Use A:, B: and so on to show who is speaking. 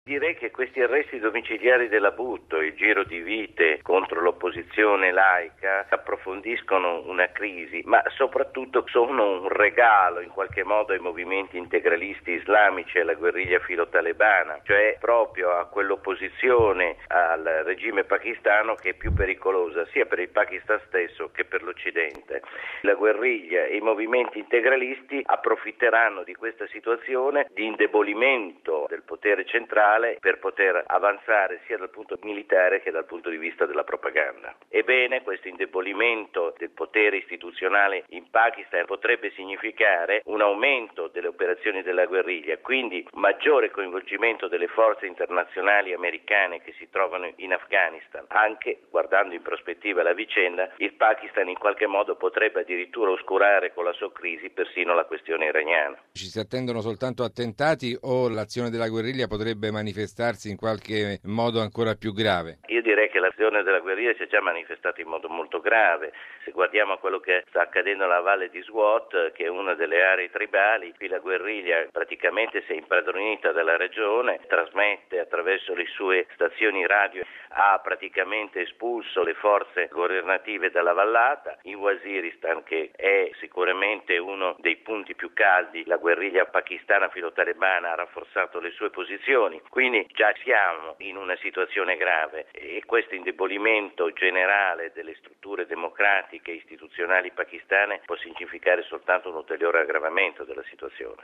A: Direi che questi arresti domiciliari della Bhutto, il giro di vite contro l'opposizione laica, approfondiscono una crisi, ma soprattutto sono un regalo in qualche modo ai movimenti integralisti islamici e alla guerriglia filo-talebana, cioè proprio a quell'opposizione al regime pakistano che è più pericolosa sia per il Pakistan stesso che per l'Occidente. La guerriglia e i movimenti integralisti approfitteranno di questa situazione di indebolimento del potere centrale per poter avanzare sia dal punto militare che dal punto di vista della propaganda. Ebbene, questo indebolimento del potere istituzionale in Pakistan potrebbe significare un aumento delle operazioni della guerriglia, quindi maggiore coinvolgimento delle forze internazionali americane che si trovano in Afghanistan. Anche guardando in prospettiva la vicenda, il Pakistan in qualche modo potrebbe addirittura oscurare con la sua crisi persino la questione iraniana.
B: Ci si attendono soltanto attentati o l'azione della guerriglia potrebbe manifestarsi in qualche modo ancora più grave?
A: Io direi che l'azione della guerriglia si è già manifestata in modo molto grave. Se guardiamo a quello che sta accadendo nella valle di Swat, che è una delle aree tribali, qui la guerriglia praticamente si è impadronita della regione, trasmette attraverso le sue stazioni radio, ha praticamente espulso le forze governative dalla vallata. In Waziristan, che è sicuramente uno dei punti più caldi, la guerriglia pakistana filo-talebana ha rafforzato le sue posizioni, quindi già siamo in una situazione grave e questo indebolimento generale delle strutture democratiche e istituzionali pakistane può significare soltanto un ulteriore aggravamento della situazione.